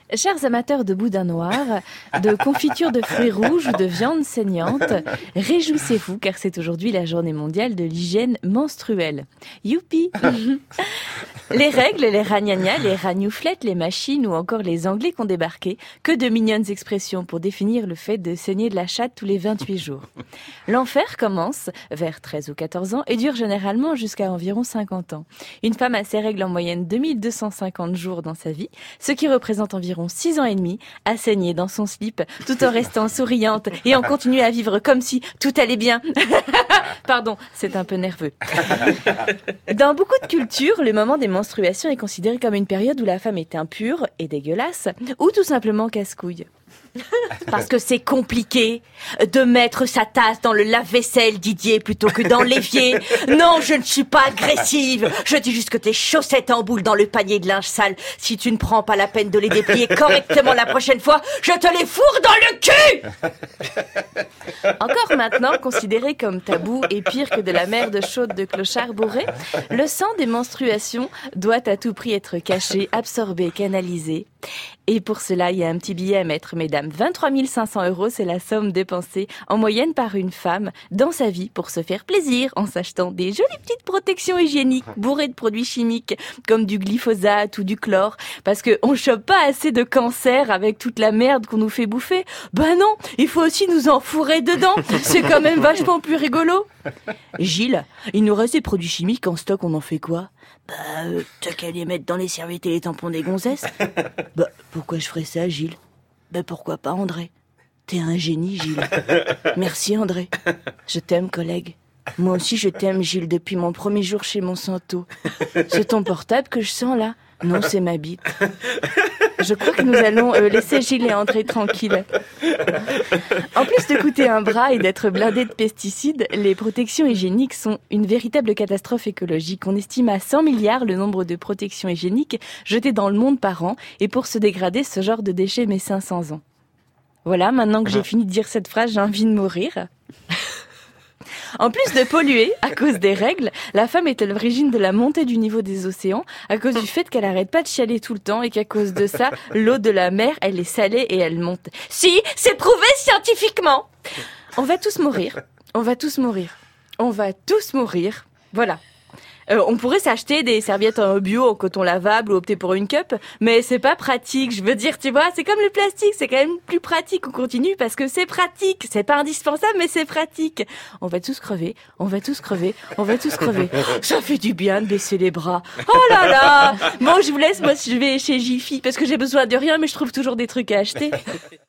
Chers amateurs de boudin noir, de confiture de fruits rouges ou de viande saignante, réjouissez-vous car c'est aujourd'hui la journée mondiale de l'hygiène menstruelle. Youpi! Les règles, les ragnagnas, les ragnouflettes, les machines ou encore les Anglais qui ont débarqué, que de mignonnes expressions pour définir le fait de saigner de la chatte tous les 28 jours. L'enfer commence vers 13 ou 14 ans et dure généralement jusqu'à environ 50 ans. Une femme a ses règles en moyenne 2250 jours dans sa vie, ce qui représente environ 6 ans et demi à saigner dans son slip tout en restant souriante et en continuant à vivre comme si tout allait bien. Pardon, c'est un peu nerveux. Dans beaucoup de cultures, le moment des menstruations est considéré comme une période où la femme est impure et dégueulasse ou tout simplement casse-couille. Parce que c'est compliqué de mettre sa tasse dans le lave-vaisselle, Didier, plutôt que dans l'évier. Non, je ne suis pas agressive. Je dis juste que tes chaussettes en boule dans le panier de linge sale. Si tu ne prends pas la peine de les déplier correctement la prochaine fois, je te les fourre dans le cul. Encore maintenant, considéré comme tabou et pire que de la merde chaude de clochard bourré, le sang des menstruations doit à tout prix être caché, absorbé, canalisé. Et pour cela, il y a un petit billet à mettre, mesdames. 23 500 €, c'est la somme dépensée en moyenne par une femme dans sa vie pour se faire plaisir en s'achetant des jolies petites protections hygiéniques bourrées de produits chimiques comme du glyphosate ou du chlore. Parce qu'on chope pas assez de cancer avec toute la merde qu'on nous fait bouffer. Ben non, il faut aussi nous enfourrer dedans. C'est quand même vachement plus rigolo. Gilles, il nous reste des produits chimiques en stock, on en fait quoi? T'as qu'à les mettre dans les serviettes et les tampons des gonzesses. Pourquoi je ferais ça, Gilles? Pourquoi pas, André? T'es un génie, Gilles. Merci, André. Je t'aime, collègue. Moi aussi, je t'aime, Gilles, depuis mon premier jour chez Monsanto. C'est ton portable que je sens, là? Non, c'est ma bite. Je crois que nous allons laisser Gilles et André tranquilles. En plus de coûter un bras et d'être blindés de pesticides, les protections hygiéniques sont une véritable catastrophe écologique. On estime à 100 milliards le nombre de protections hygiéniques jetées dans le monde par an. Et pour se dégrader, ce genre de déchets met 500 ans. Voilà, maintenant que j'ai fini de dire cette phrase, j'ai envie de mourir. En plus de polluer à cause des règles, la femme est à l'origine de la montée du niveau des océans à cause du fait qu'elle arrête pas de chialer tout le temps et qu'à cause de ça, l'eau de la mer, elle est salée et elle monte. Si, c'est prouvé scientifiquement. On va tous mourir. On va tous mourir. On va tous mourir. Voilà. On pourrait s'acheter des serviettes en bio, en coton lavable ou opter pour une cup, mais c'est pas pratique. Je veux dire, tu vois, c'est comme le plastique, c'est quand même plus pratique. On continue parce que c'est pratique. C'est pas indispensable, mais c'est pratique. On va tous crever, on va tous crever, on va tous crever. Ça fait du bien de baisser les bras. Oh là là! Bon, je vous laisse, moi je vais chez Jiffy parce que j'ai besoin de rien, mais je trouve toujours des trucs à acheter.